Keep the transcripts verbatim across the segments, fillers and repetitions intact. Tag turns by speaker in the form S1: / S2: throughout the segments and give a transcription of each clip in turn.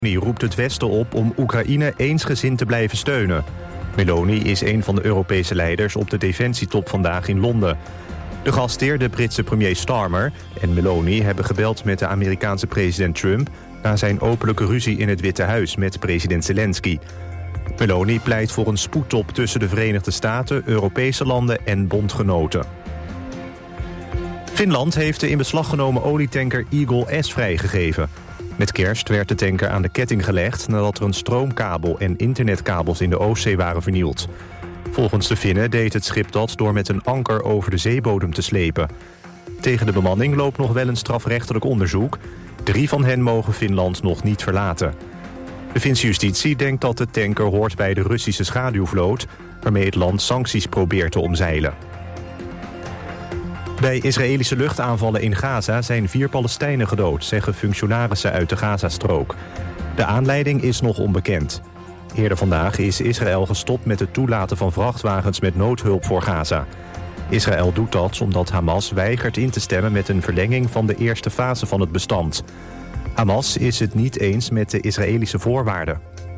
S1: Meloni roept het Westen op om Oekraïne eensgezind te blijven steunen. Meloni is een van de Europese leiders op de defensietop vandaag in Londen. De gastheer, de Britse premier Starmer, en Meloni hebben gebeld met de Amerikaanse president Trump na zijn openlijke ruzie in het Witte Huis met president Zelensky. Meloni pleit voor een spoedtop tussen de Verenigde Staten, Europese landen en bondgenoten. Finland heeft de in beslag genomen olietanker Eagle S vrijgegeven. Met kerst werd de tanker aan de ketting gelegd nadat er een stroomkabel en internetkabels in de Oostzee waren vernield. Volgens de Finnen deed het schip dat door met een anker over de zeebodem te slepen. Tegen de bemanning loopt nog wel een strafrechtelijk onderzoek. Drie van hen mogen Finland nog niet verlaten. De Finse justitie denkt dat de tanker hoort bij de Russische schaduwvloot, waarmee het land sancties probeert te omzeilen. Bij Israëlische luchtaanvallen in Gaza zijn vier Palestijnen gedood, zeggen functionarissen uit de Gazastrook. De aanleiding is nog onbekend. Eerder vandaag is Israël gestopt met het toelaten van vrachtwagens met noodhulp voor Gaza. Israël doet dat omdat Hamas weigert in te stemmen met een verlenging van de eerste fase van het bestand. Hamas is het niet eens met de Israëlische voorwaarden.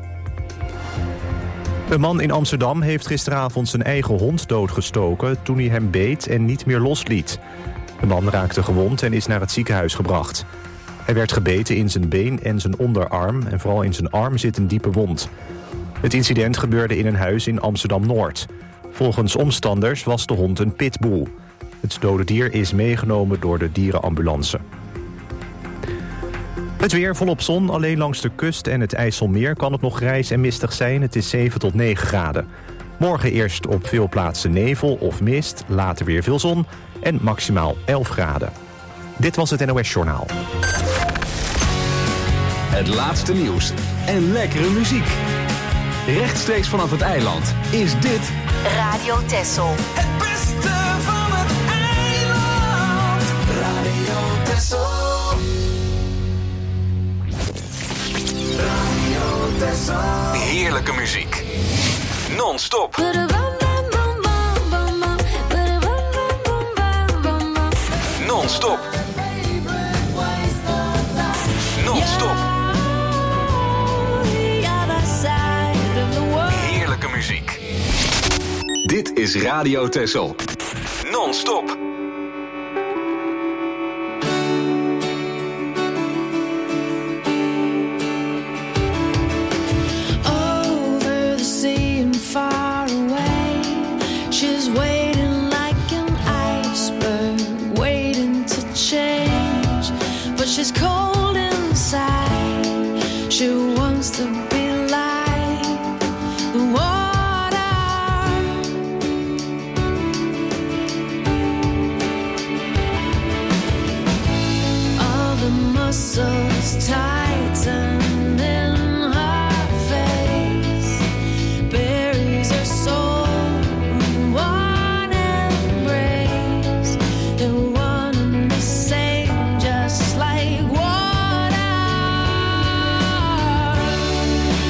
S1: Een man in Amsterdam heeft gisteravond zijn eigen hond doodgestoken toen hij hem beet en niet meer losliet. De man raakte gewond en is naar het ziekenhuis gebracht. Hij werd gebeten in zijn been en zijn onderarm en vooral in zijn arm zit een diepe wond. Het incident gebeurde in een huis in Amsterdam-Noord. Volgens omstanders was de hond een pitbull. Het dode dier is meegenomen door de dierenambulance. Het weer volop zon, alleen langs de kust en het IJsselmeer kan het nog grijs en mistig zijn. Het is zeven tot negen graden. Morgen eerst op veel plaatsen nevel of mist, later weer veel zon en maximaal elf graden. Dit was het N O S Journaal.
S2: Het laatste nieuws en lekkere muziek. Rechtstreeks vanaf het eiland is dit
S3: Radio Texel.
S4: Het beste van het eiland. Radio Texel. Radio Texel.
S2: heerlijke muziek. Non-stop. Non-stop. Non-stop. Heerlijke muziek. Dit is Radio Texel. Non-stop.
S5: Over the sea and far away, she's waiting like an iceberg, waiting to change, but she's cold inside. She wants to be like the water. All the muscles tighten in her face, buries her soul in one embrace. They're one and the same, just like water.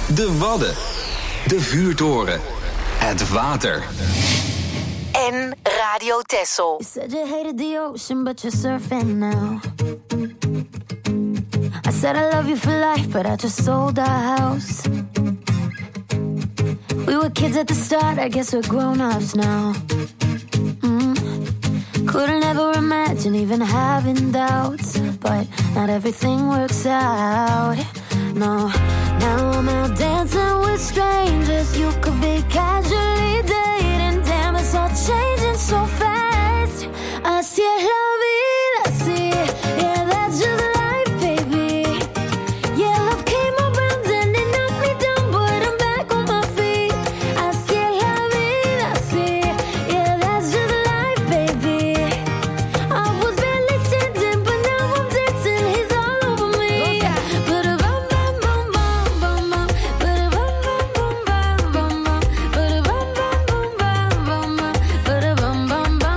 S2: De Wadden. De vuurtoren. Het water.
S3: En Radio Texel.
S5: You said you hated the ocean, but you're surfing now. I said I love you for life, but I just sold our house. We were kids at the start, I guess we're grown-ups now. Mm. Couldn't ever imagine even having doubts, but not everything works out. No, now I'm out dancing with strangers. You could be casually dating. Damn, it's all changing so fast. Así es la vida, así. Yeah, that's just life, baby. Yeah, love came around and it knocked me down, but I'm back on my feet. Así es la vida, así. Yeah, that's just life, baby. I was barely standing, but now I'm dancing. He's all over me. Ba-da-bum, bum, bum, bum, bum, bum. Ba-da-bum, bum, bum, bum, bum, bum. Ba-da-bum, bum, bum, bum, bum, bum. Ba-da-bum, bum, bum, bum, bum, bum.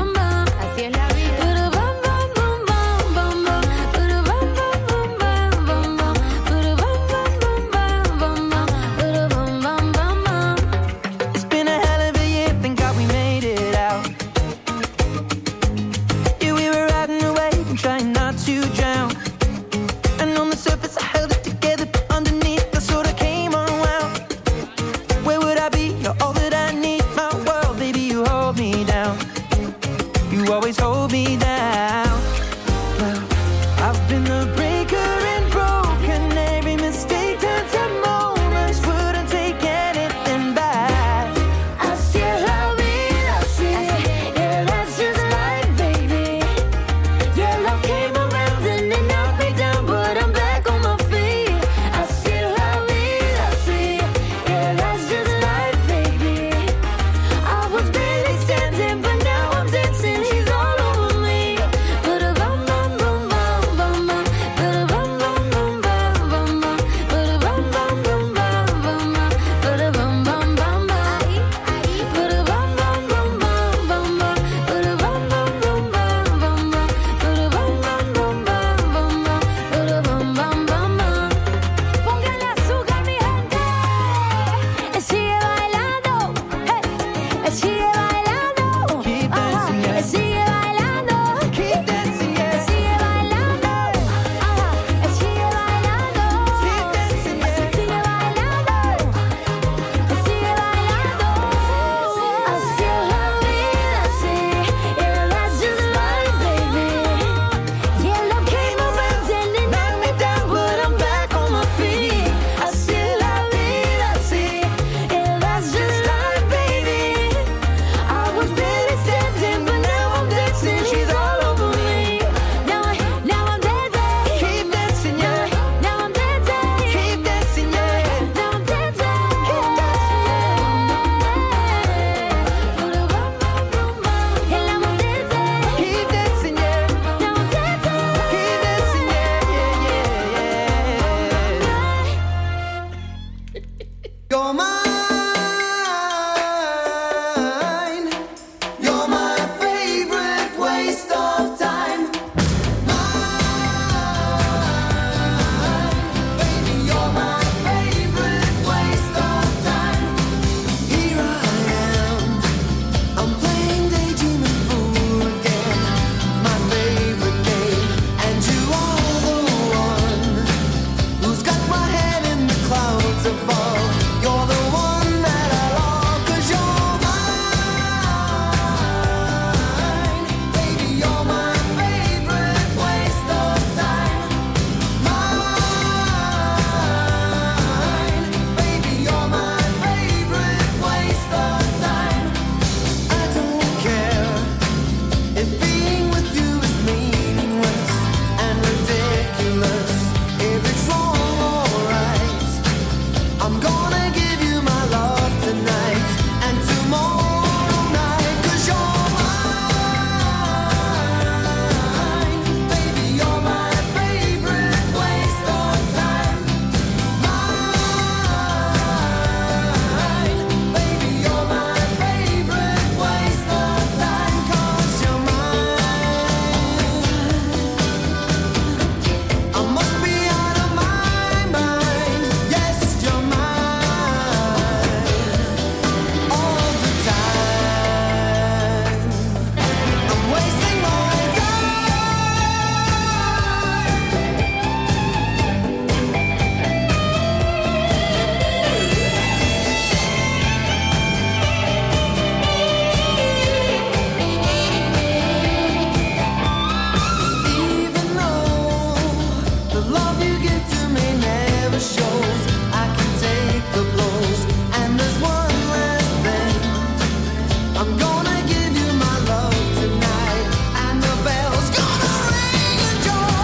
S4: love you give to me never shows. I can take the blows, and there's one last thing. I'm gonna give you my love tonight, and the bell's gonna ring and you're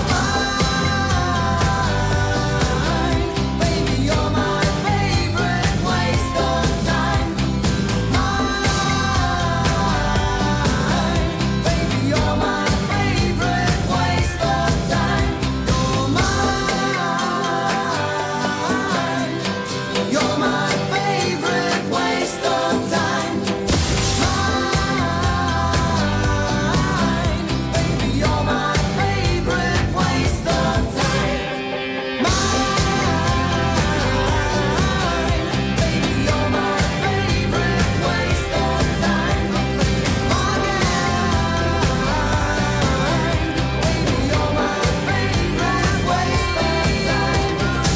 S4: mine. Baby, you're my favorite waste of time. Mine. Baby, you're my favorite waste of time. You're mine. You're my favorite waste of time. Mine. Baby, you're my favorite waste of time. Mine. Baby, you're my favorite waste of time. Mine. Baby, you're my favorite waste of time.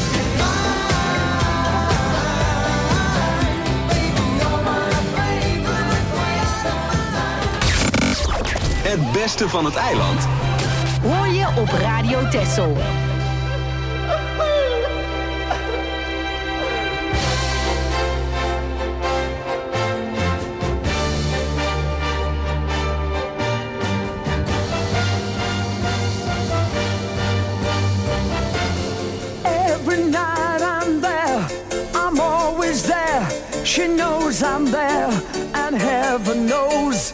S4: Baby, you're my favorite waste of time.
S2: Het beste van het eiland
S3: Hoor je op Radio Texel.
S6: Every night I'm there, I'm always there. She knows I'm there, and heaven knows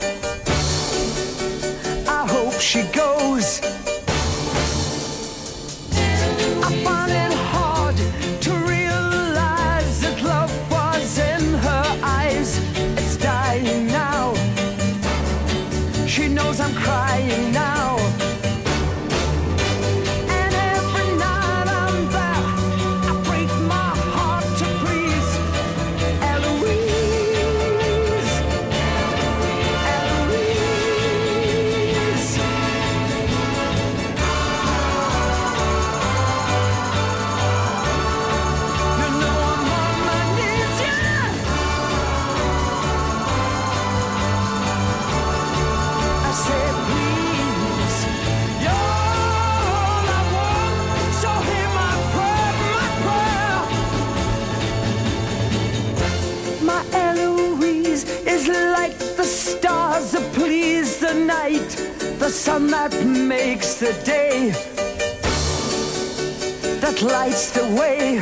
S6: I hope she goes. I find it hard to realize that love was in her eyes. It's dying now. She knows I'm crying now. And every night I'm there, I break my heart to please Eloise. Eloise. You know I'm on my knees, yeah. I said, please, you're all I want, so hear my prayer, my prayer. My Eloise is like the stars that please the night, the sun that makes the day, that lights the way.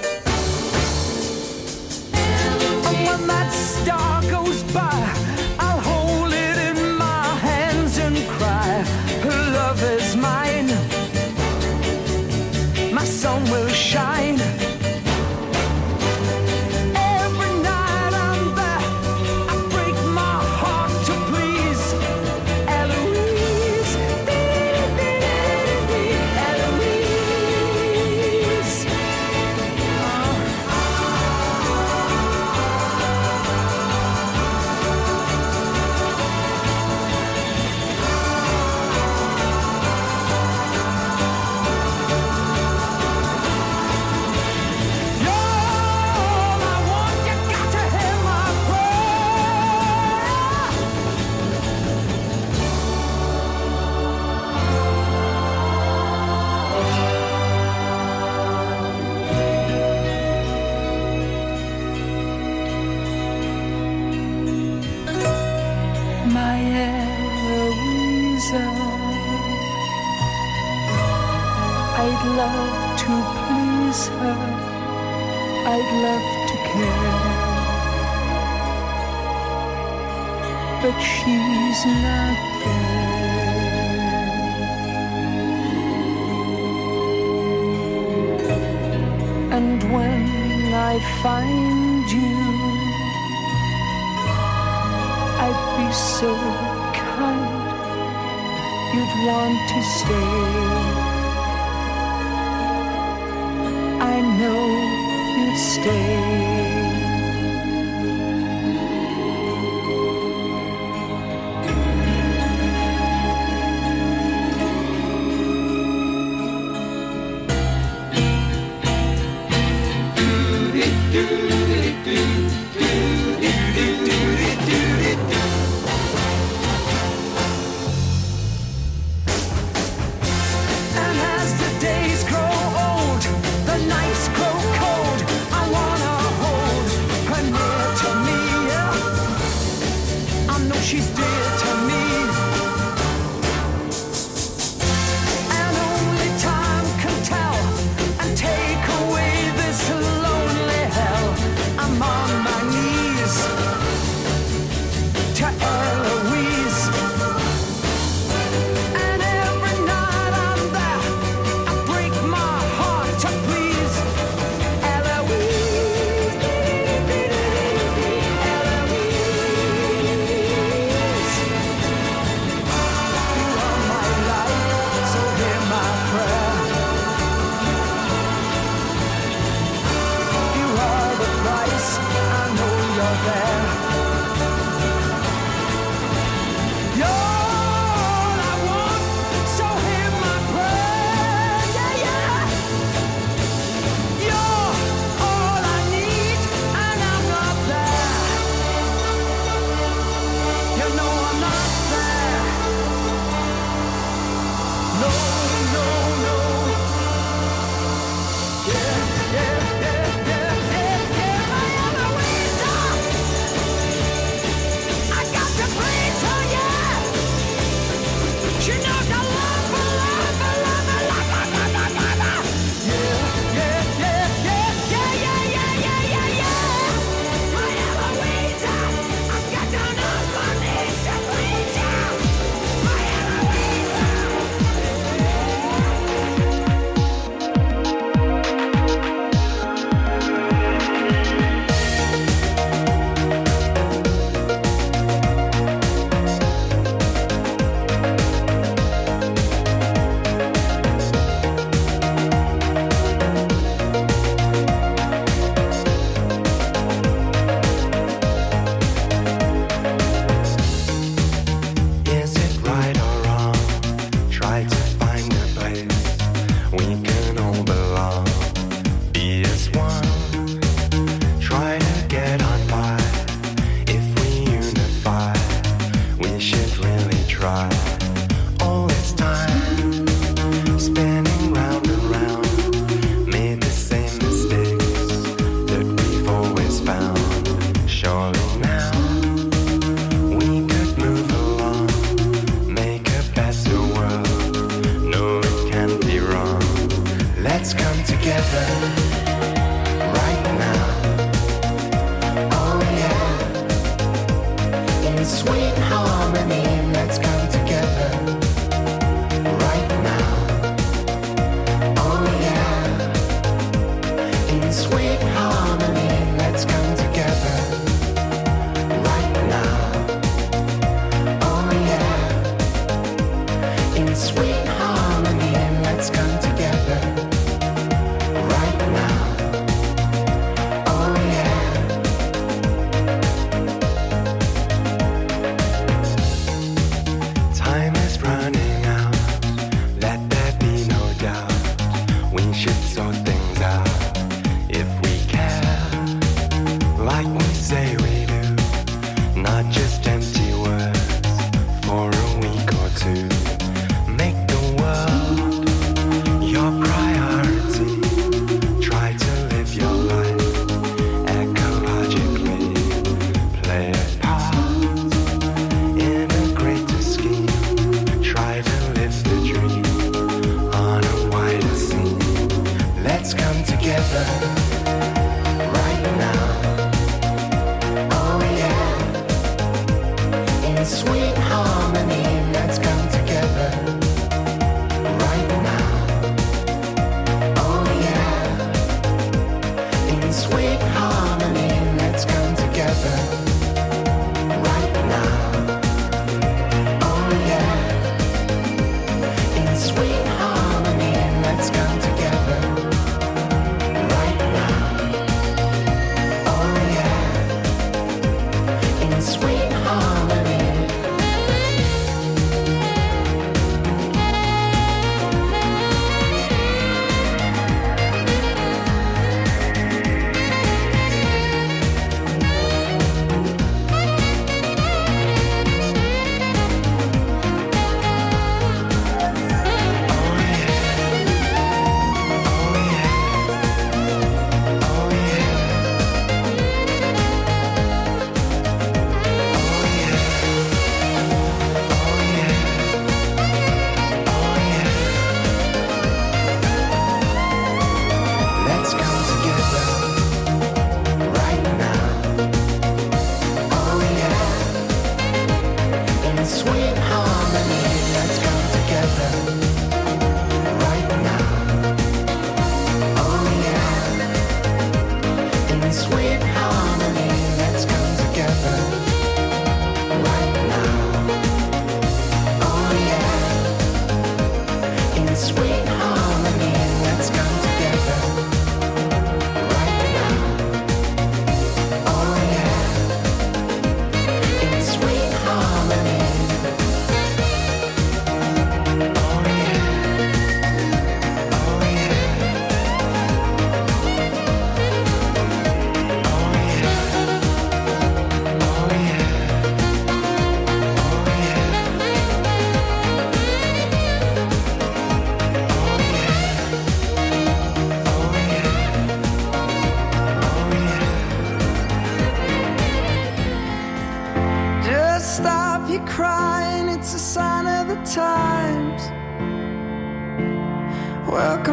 S6: And when that star goes by, I'll hold it in my hands and cry, her love is mine, my sun will shine. Every night I'm there, I break my heart to please Eloise. Eloise. You're all I want, you got to hear my prayer. My Eloisa, I'd love to please her, I'd love to care, but she's not there. And when I find you, I'd be so kind, you'd want to stay. I know you'd stay. And as the days grow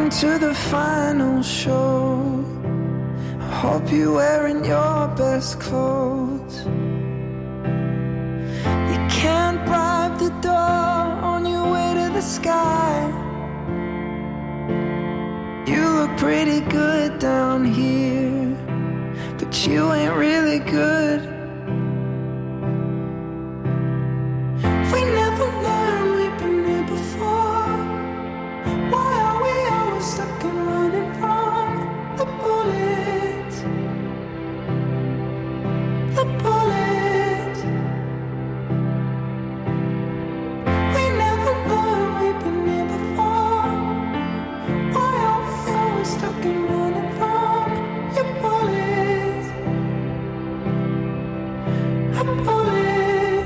S6: come to the final show. I hope you're wearing your best clothes. You can't bribe the door on your way to the sky. You look pretty good down here, but you ain't really good. We never learned we've been here before. Why are we always stuck and running from the bullets? The bullets. We never learned we've been here before. Why are we always stuck and running from your bullets? A bullet.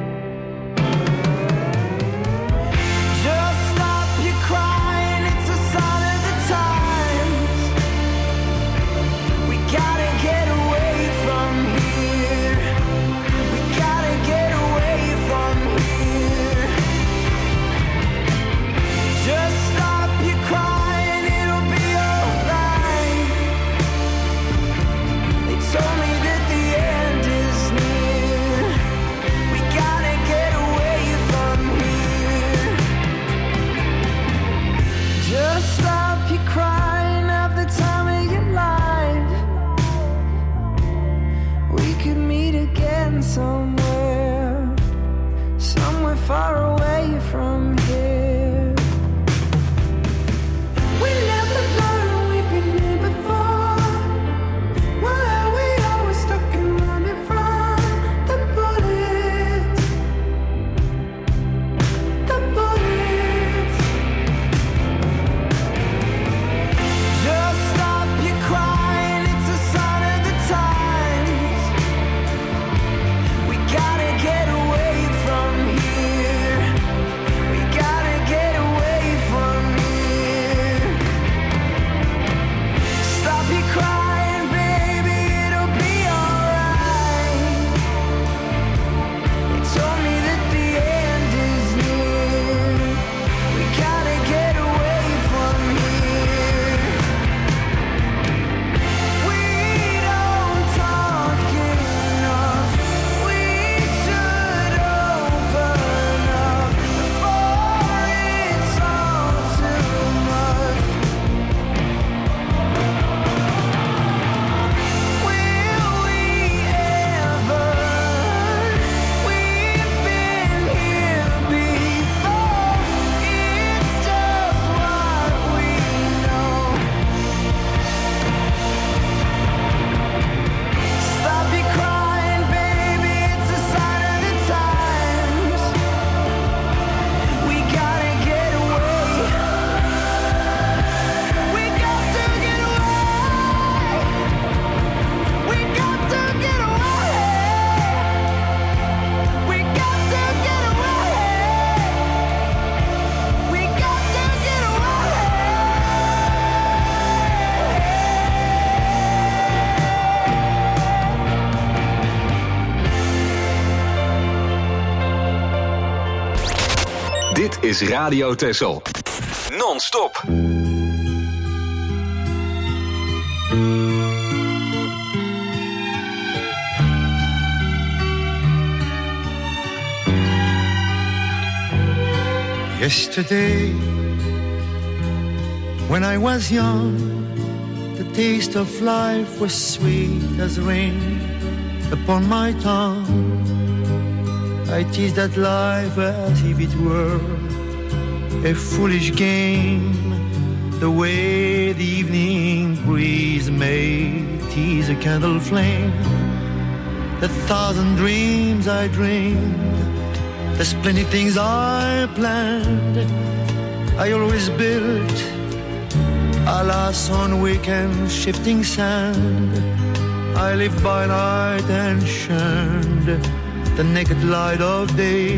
S6: Just stop your crying, it's a sign of the times. We gotta get away from here. We gotta get away from here. Just stop your crying, it'll be alright. They told me that the end is near. We gotta get away from here. Just stop your crying, have the time of your life. We could meet again somewhere, somewhere far away from here. We never learned we've been here before. Why are we always stuck and running from the bullets? The bullets. Just stop your crying, it's a sign of the times. We gotta get away from here. We gotta get away from here. Stop your crying, baby, it'll be alright. They told me that the end is near. We gotta get away from here. We don't talk enough. We should open up before it's all too much. Will we ever? We've been here before. It's just what we know. Stop your crying, baby, it's a sign of the times. We gotta get away. We got to get away. We got to get away. We got to get away. We got to get away.
S2: Dit is Radio Texel. Non-stop.
S7: Yesterday, when I was young, the taste of life was sweet as rain upon my tongue. I teased at life as if it were a foolish game, the way the evening breeze may tease a candle flame. The thousand dreams I dreamed, the splendid things I planned, I always built, alas, on weekend shifting sand. I lived by night and shunned the naked light of day,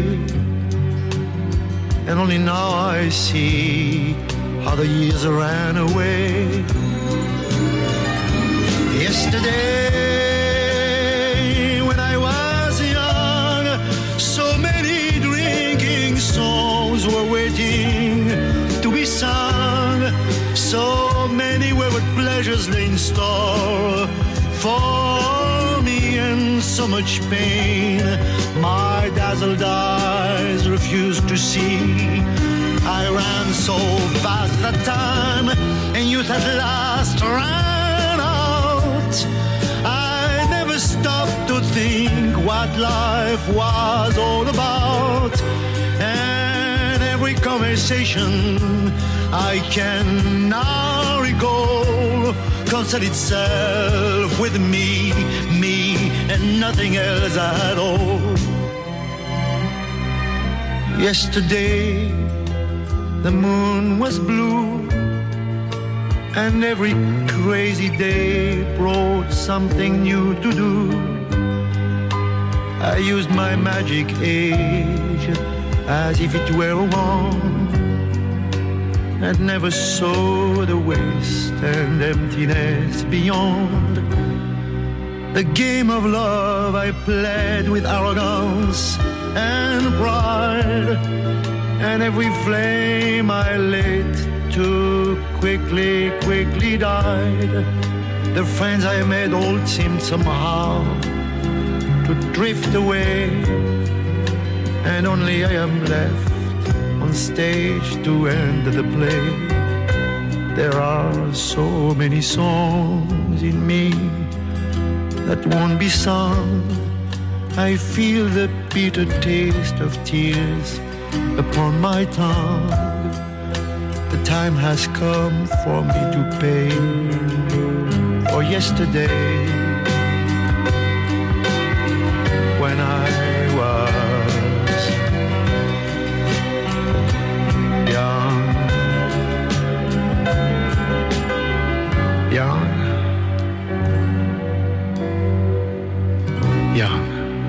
S7: and only now I see how the years ran away. Yesterday, when I was young, so many drinking songs were waiting to be sung. So pleasures lay in store for me and so much pain my dazzled eyes refused to see. I ran so fast that time and youth at last ran out. I never stopped to think what life was all about, and every conversation I can now recall concerned itself with me, me, and nothing else at all. Yesterday, the moon was blue, and every crazy day brought something new to do. I used my magic age as if it were a wand, and never saw the waste and emptiness beyond. The game of love I played with arrogance and pride, and every flame I lit too quickly, quickly died. The friends I made all seemed somehow to drift away, and only I am left on stage to end the play. There are so many songs in me that won't be sung. I feel the bitter taste of tears upon my tongue. The time has come for me to pay for yesterday, when I was young, young, young.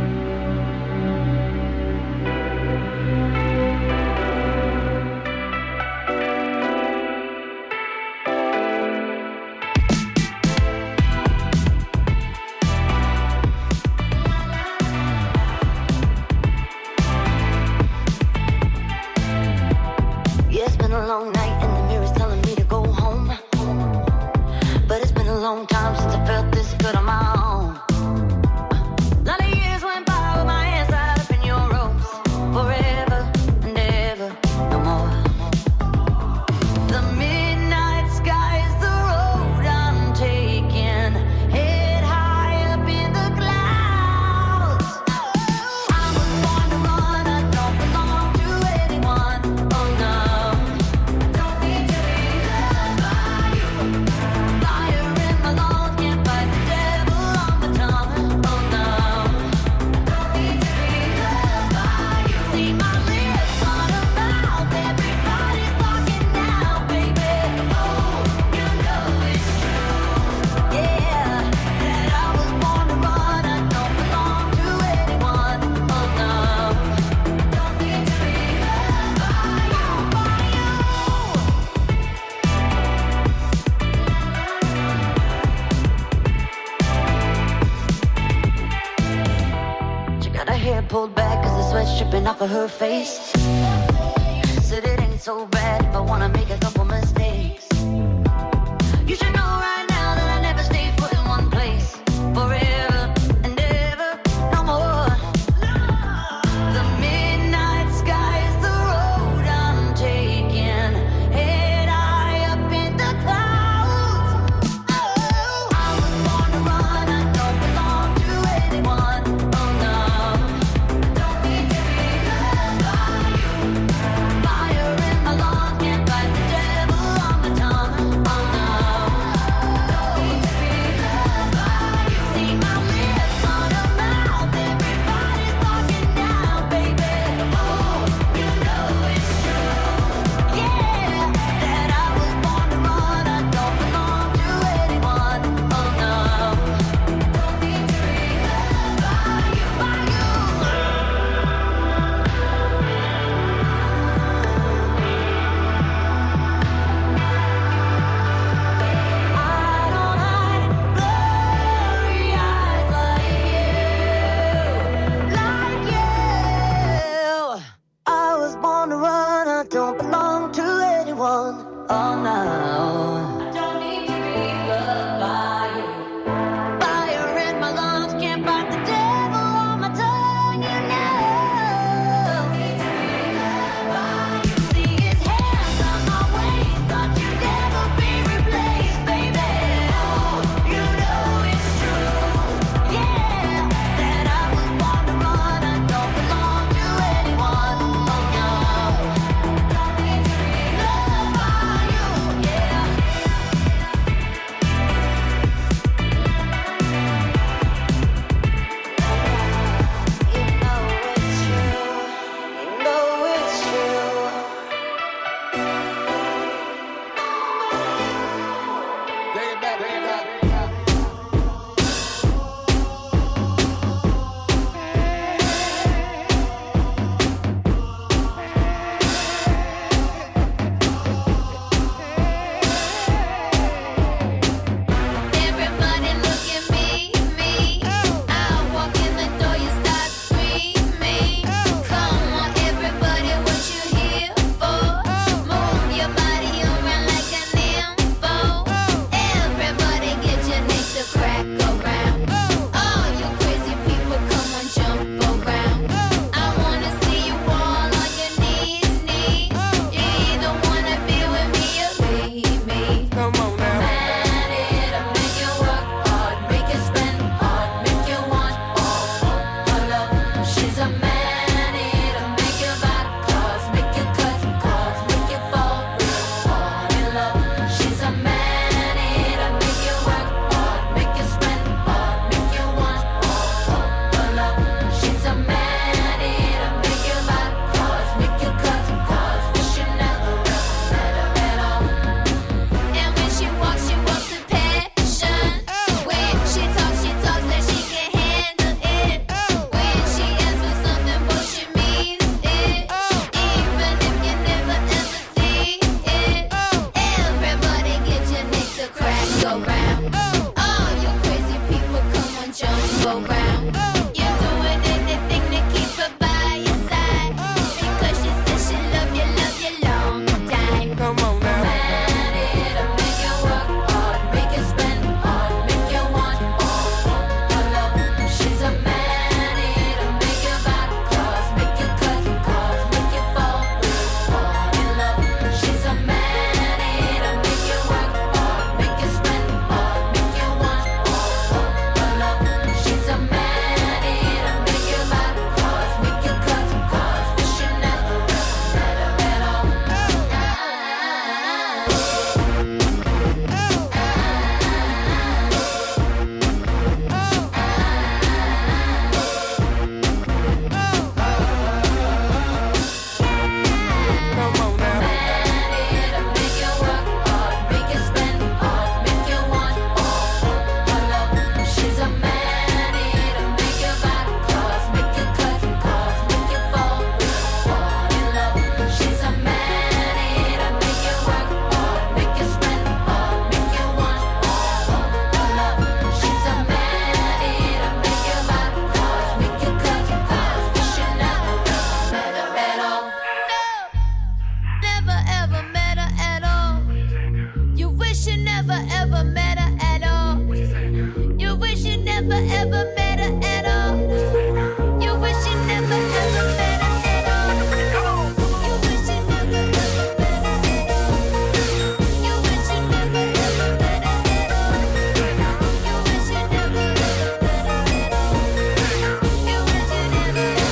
S5: Pulled back as the sweat's dripping off of her face. Said it ain't so bad if I wanna make a couple mistakes. You should know right now that I never stayed put in one place forever and ever, no more. The midnight sky is the road I'm taking, head high up in the clouds. Oh, I was born to run, I don't belong to anyone. Oh no. Fire in my lungs, can't fight the devil.
S8: around. All you crazy people, come on, jump around. You're doing anything to keep her by your side. Because she said she love you, love you long time.
S6: Come on now.
S8: Man, it'll make you work hard, make you spend hard, make you want all her love. She's a man, it'll make you back claws, make you cut claws, make you fall, fall in love. She's a man, it'll make you work hard, make you spend hard, make you want all her love. She's a man, it'll make you back claws, make you cut claws, wish you never met her at all.
S6: Come on now.
S8: It'll make you work hard, make you spend hard, make you want all her love. She's a man, it'll make you back claws, make you cut claws, make you fall, fall in love. She's a man, it'll make you work hard, make you spend hard, make you want all her love. She's a man, it'll make you back claws, make you cut claws, wish you never met her at all. Never ever met her at all. You wish you never ever met her at all. You wish you never ever met her at all. You wish you never ever met her at all. You wish you never ever met her at all. You wish you never ever met her at all. You wish you never ever met her at all. You wish you never ever met her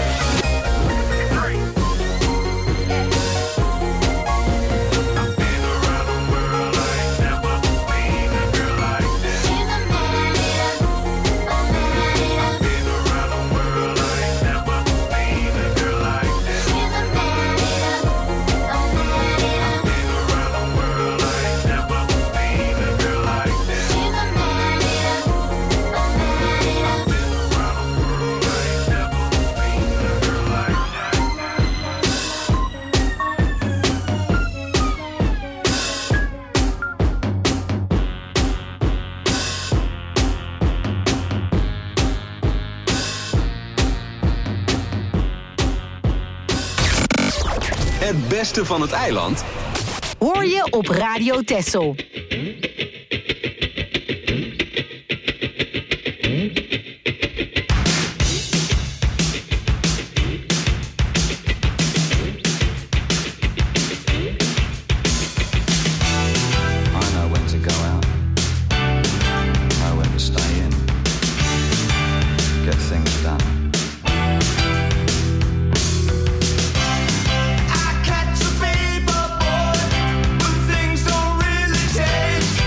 S2: Het beste van het eiland
S3: Hoor je op Radio Texel.
S9: I know when to go out, know when to stay in, get things done.
S6: I catch a paper boy when things don't really change.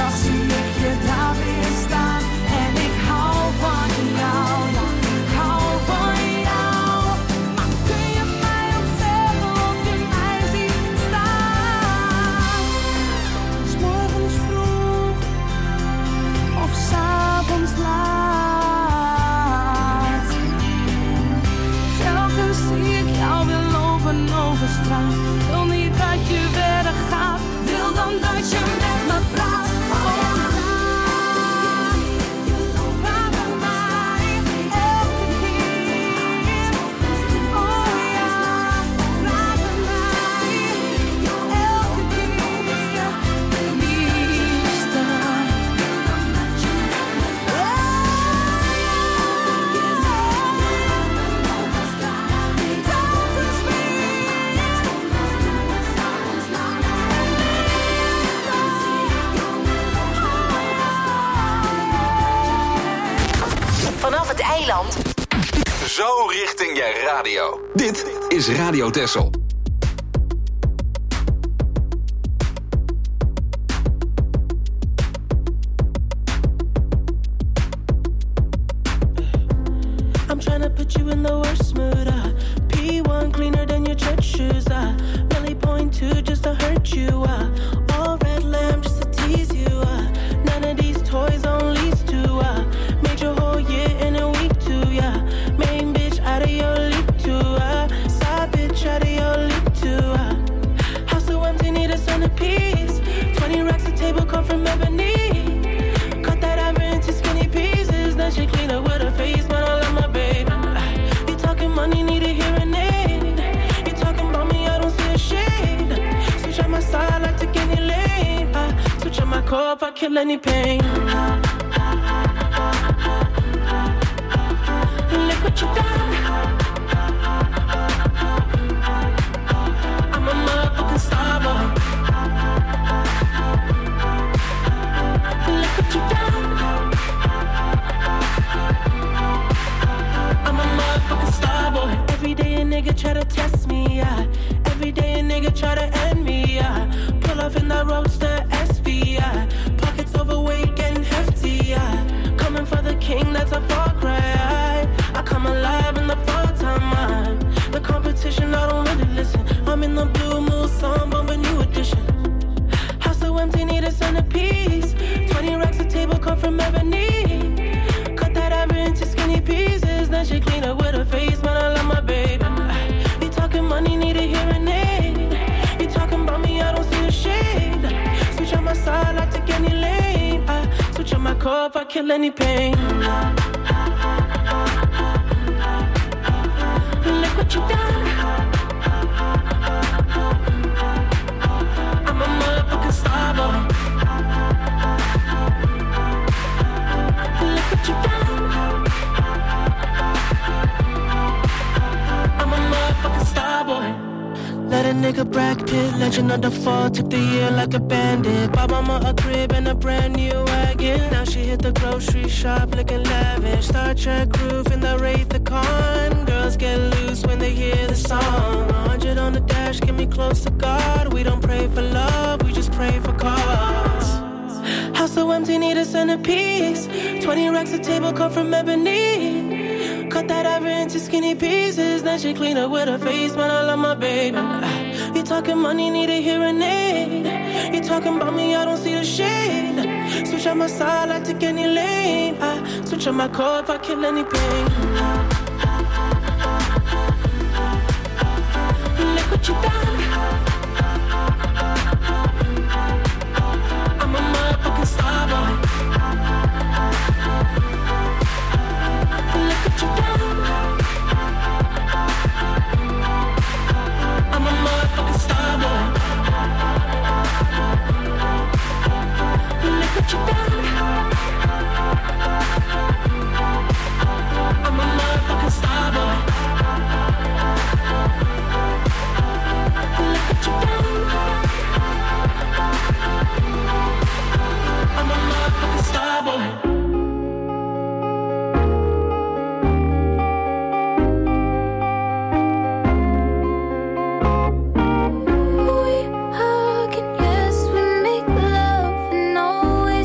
S6: dan zie ik je daar weer staan. En ik hou van jou, ja, ik hou van jou. Maar kun je mij ook zeggen of je mij ziet staan? 'S morgens vroeg of 's avonds laat. Telkens zie ik jou weer lopen over straat. Wil niet dat je verder gaat, wil dan dat je met me praat. Oh, praat met mij, elke keer. Oh ja, praat met mij, elke keer. Liefste.
S3: Vanaf het eiland.
S2: Zo richting je radio. Dit is Radio Texel.
S10: I'm trying to put you in the worst mood. Uh, P one cleaner than your church shoes. Uh, really point two just to hurt you. Uh, all red lamb just to tease you. Uh, none of these toys on lease to. Uh, made your whole year in a week too. Yeah, main bitch out of your league too. Uh, side bitch out of your league too. Uh, house so empty, need a centerpiece. Twenty racks a table come from ebony. Cut that ever into skinny pieces. Then she clean up with her face, but I love my baby. You talking money, need a hearing aid. You talking about me, I don't see a shade. Switch on my side, I take any lane. I switch on my core if I kill any pain. Look what you done. I'm a motherfucking star boy. Look what you done. I'm a motherfucking star boy. Every day a nigga try to test me, yeah. Every day a nigga try to end me, yeah. Pull off in that roadster S V, yeah. Pockets overweight getting hefty, yeah. Coming for the king, that's a far cry. I come alive in the fall time, man. The competition, I don't really listen. I'm in the blue moon, song, bumping new edition. House so empty, need a centerpiece. Twenty racks a table come from ebony. Cut that ever into skinny pieces. Then she clean up with her face, but I love my baby. You talking money, need a hearing aid. You talking about me, I don't see a shade. Switch on my side, I take any lane. I switch on my core if I kill any pain. Look what you done. I'm a motherfucking star boy. Look what you done. I'm a motherfucking star boy. Let a nigga Brad Pitt, legend of the fall, took the year like a bandit. Bought mama a crib and a brand new wagon. Now she hit the grocery shop looking lavish. Star Trek roof in the Wraith the Con. Girls get loose when they hear the song. A hundred on the dash, get me close to God. We don't pray for love, we just pray for cause. House so empty, need a centerpiece. Twenty racks a table come from ebony. Cut that ever into skinny pieces. Then she clean up with her face, but I love my baby. You talking money, need a hearing aid. You talking about me, I don't see the shade. Switch on my side, I take any lane. I switch on my core if I kill any pain. Look what you done. I'm a motherfucking star boy. Look what you done. I'm a motherfucking star boy. Look what you done. I'm a motherfucking star boy. Look what you done. I'm a motherfucking star boy.
S5: We hug and yes, we make love and always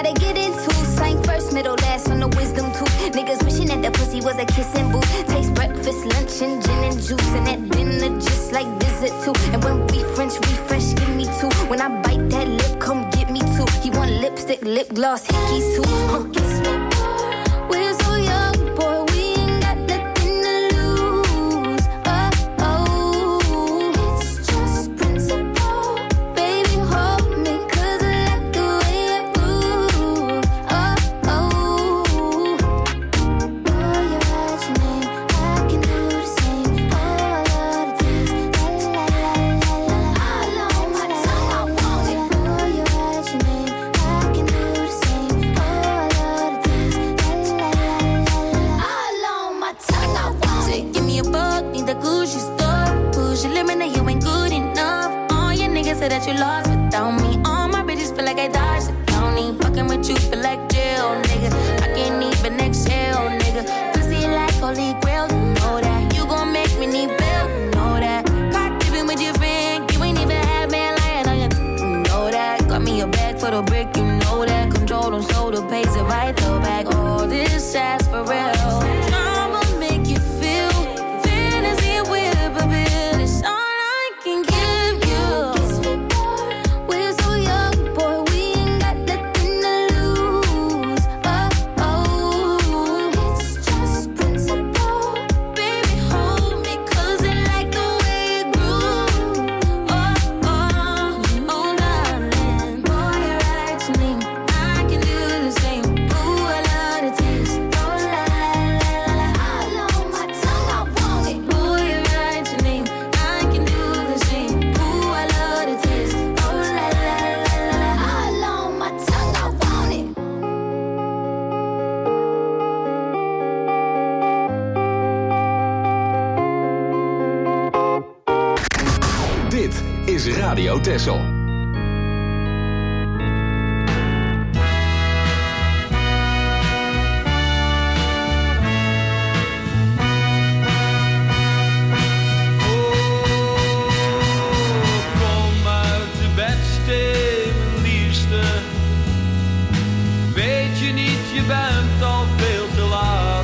S5: gotta get into. Sank first, middle, last on the wisdom tooth. Niggas wishing that the pussy was a kissing booth. Taste breakfast, lunch, and gin and juice. And that dinner just like visit too. And when we French refresh, give me two. When I bite that lip, come get me two. He want lipstick, lip gloss, hickeys too. Huh. Kiss me more. We're so young, boy. We ain't got nothing to lose. Oh, oh. It's just principle. Baby, hold me, 'cause I like the way you move. Oh, oh. Boy, you write your name, I can do the same. Oh, I love the taste. La, la, la, la, la, la. All on my tongue, I want it. Boy, you write your name, I can do the same. Oh, I love the taste. La, la, la, la, la. All on my tongue, I want it. Give me a buck, need the Gucci store. Push your limit, now you ain't good enough. All your niggas say that you lost without me. All my bitches feel like I dodged the county. Fucking with you feel like jail, nigga. I can't even exhale, nigga. Pussy like holy grail, you know that. You gon' make me need bail, you know that. Caught dipping with your friend, you ain't even had man lying on you, you know that. Got me a bag for the brick, you know that. Control them so the pays it right though back. All this ass for real. I'ma make you feel fantasy with a bill. It's all I can give you. Kiss me more. We're so young, boy. We ain't got nothing to lose. Oh, oh. It's just principle. Baby, hold me, 'cause I like the way you groove. Oh, oh, oh, darling. Boy, you write your name, I can do the same. Ooh, I love the taste. Oh, la, la, la, la, la. All on my tongue, I want it. Boy, you write your name, I can do the same. Ooh, I love the taste. Oh, la, la, la, la, la. All on my tongue, I want it.
S2: Dit is Radio Texel.
S11: Kom uit de bedstee, mijn liefste. Weet je niet, je bent al veel te laat.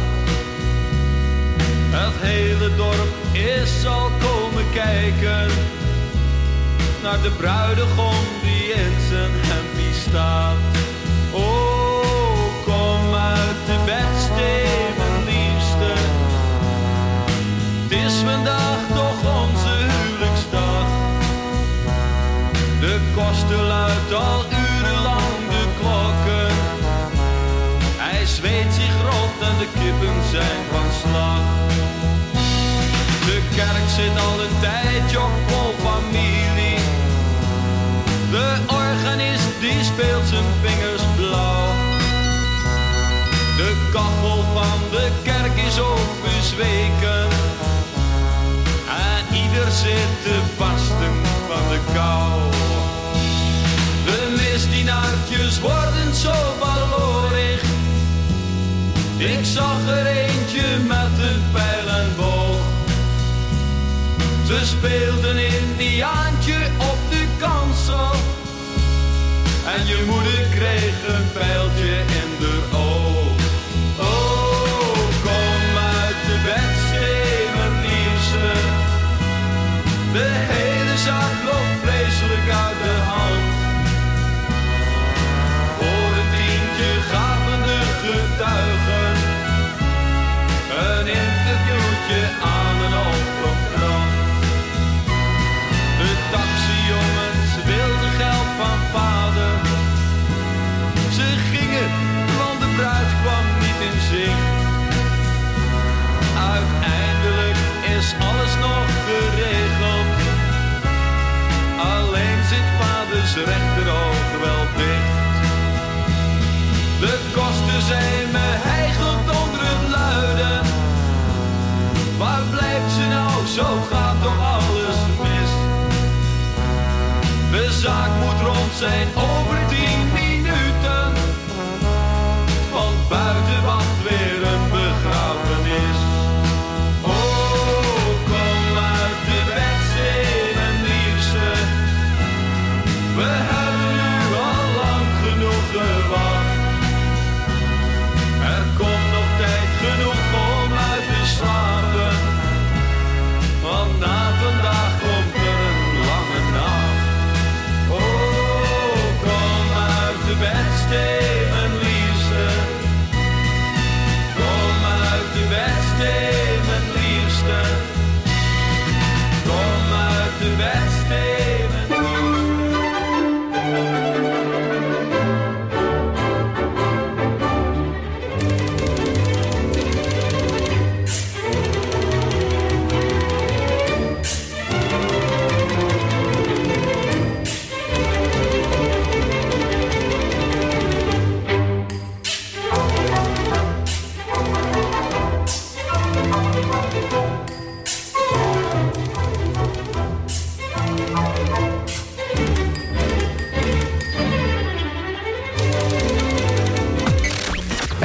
S11: Het hele dorp is al komen kijken naar de bruidegom die in zijn hempie staat. Oh, kom uit de bedstee, mijn liefste. Het is vandaag toch onze huwelijksdag. De koster luidt al urenlang de klokken. Hij zweet zich rot en de kippen zijn van slag. De kerk zit al een tijdje op vol familie. De organist die speelt zijn vingers blauw. De kachel van de kerk is ook bezweken. En ieder zit te barsten van de kou. De misdienaartjes worden zo baloorig. Ik zag er eentje met een pijl en boog. Ze speelden Indiaantje op de kansel. En je moeder kreeg een pijltje in de oog. Oh, kom uit de bedstee, mijn liefste. De hele zaak loopt vreselijk uit de hand. Voor een tientje gaven de getuigen een interviewtje aan een oproepkrant. De taxijongens wilden geld van vader. Ze gingen, want de bruid kwam niet in zicht. Uiteindelijk is alles nog geregeld. Alleen zit vaders rechteroog wel dicht. De kosten zijn me hijgeld onder het luiden. Waar blijft ze nou? Zo gaat toch alles mis. De zaak moet rond zijn over tien minuten. Want buiten wacht weer een begrafenis. Oh, kom uit de bedstee, mijn liefste. We hebben nu al lang genoeg gewacht.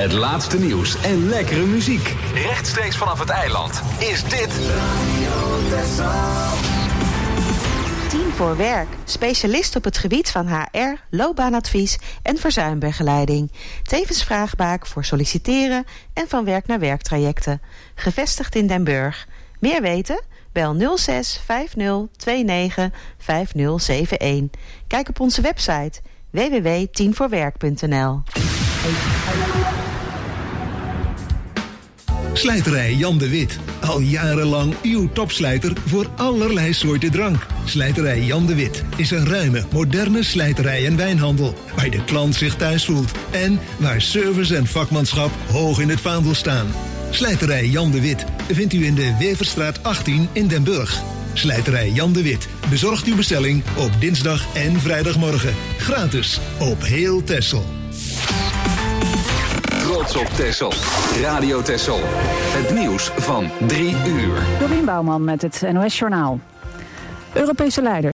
S2: Het laatste nieuws en lekkere muziek. Rechtstreeks vanaf het eiland is dit...
S12: Team voor Werk. Specialist op het gebied van H R, loopbaanadvies en verzuimbegeleiding. Tevens vraagbaak voor solliciteren en van werk naar werktrajecten. Gevestigd in Den Burg. Meer weten? Bel nul zes vijf nul twee negen vijf nul zeven een. Kijk op onze website w w w punt team voor werk punt n l.
S13: Slijterij Jan de Wit. Al jarenlang uw topslijter voor allerlei soorten drank. Slijterij Jan de Wit is een ruime, moderne slijterij en wijnhandel. Waar de klant zich thuis voelt. En waar service en vakmanschap hoog in het vaandel staan. Slijterij Jan de Wit vindt u in de Weverstraat achttien in Den Burg. Slijterij Jan de Wit bezorgt uw bestelling op dinsdag en vrijdagmorgen. Gratis op heel Texel.
S2: Trots op Texel. Radio Texel. Het nieuws van drie uur.
S14: Dorien Bouwman met het N O S Journaal. Europese leiders